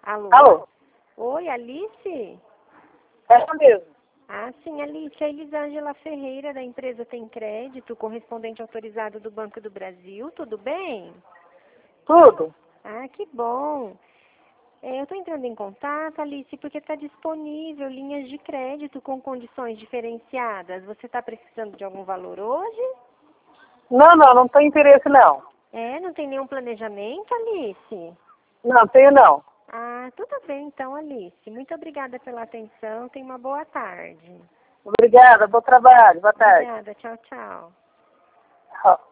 Alô? Alô? Oi, Alice? É ela mesmo. Ah, sim, Alice. É Elisângela Ferreira, da empresa Tem Crédito, correspondente autorizado do Banco do Brasil. Tudo bem? Tudo? Ah, que bom. Eu estou entrando em contato, Alice, porque está disponível linhas de crédito com condições diferenciadas. Você está precisando de algum valor hoje? Não tem interesse não. Não tem nenhum planejamento, Alice? Não, tenho não. Ah, tudo bem então, Alice. Muito obrigada pela atenção. Tenha uma boa tarde. Obrigada, bom trabalho, boa tarde. Obrigada. Tchau, tchau. Tchau.